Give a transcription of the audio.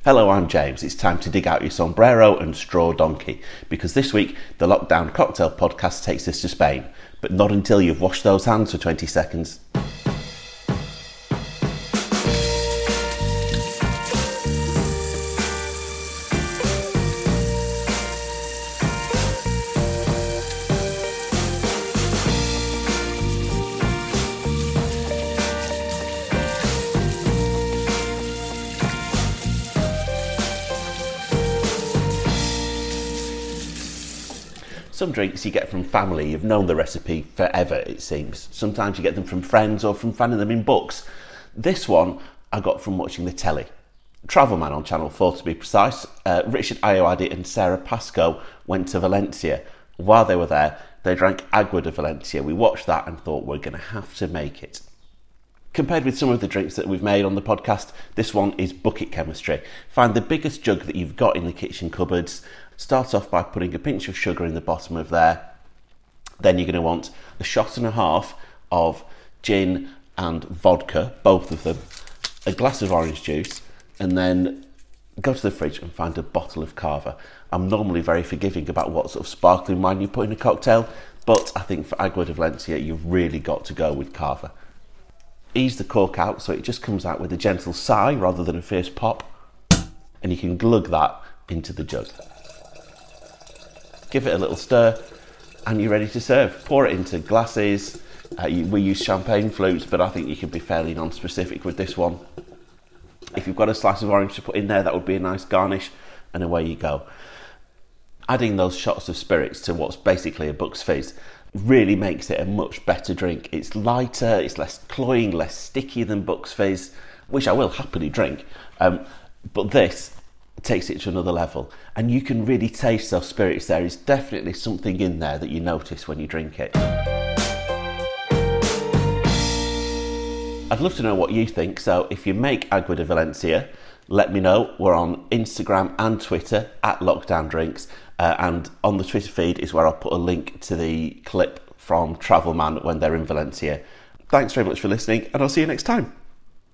Hello, I'm James. It's time to dig out your sombrero and straw donkey, because this week the Lockdown Cocktail Podcast takes us to Spain, but not until you've washed those hands for 20 seconds. Some drinks you get from family, you've known the recipe forever, it seems. Sometimes you get them from friends or from finding them in books. This one I got from watching the telly. Travelman on Channel 4 to be precise. Richard Ayoade and Sarah Pascoe went to Valencia. While they were there, they drank Agua de Valencia. We watched that and thought we're going to have to make it. Compared with some of the drinks that we've made on the podcast, this one is bucket chemistry. Find the biggest jug that you've got in the kitchen cupboards. Start off by putting a pinch of sugar in the bottom of there. Then you're going to want a shot and a half of gin and vodka, both of them, a glass of orange juice, and then go to the fridge and find a bottle of Cava. I'm normally very forgiving about what sort of sparkling wine you put in a cocktail, but I think for Agua de Valencia, you've really got to go with Cava. Ease the cork out so it just comes out with a gentle sigh rather than a fierce pop, and you can glug that into the jug. Give it a little stir and you're ready to serve. Pour it into glasses. We use champagne flutes, but I think you can be fairly non-specific with this one. If you've got a slice of orange to put in there, that would be a nice garnish, and away you go. Adding those shots of spirits to what's basically a Bucks Fizz really makes it a much better drink. It's lighter, it's less cloying, less sticky than Bucks Fizz, which I will happily drink, but this takes it to another level, and you can really taste those spirits. There is definitely something in there that you notice when you drink it. I'd love to know what you think, so if you make Agua de Valencia, let me know. We're on Instagram and Twitter at Lockdown Drinks, and on the Twitter feed is where I'll put a link to the clip from Travelman when they're in Valencia. Thanks very much for listening, and I'll see you next time.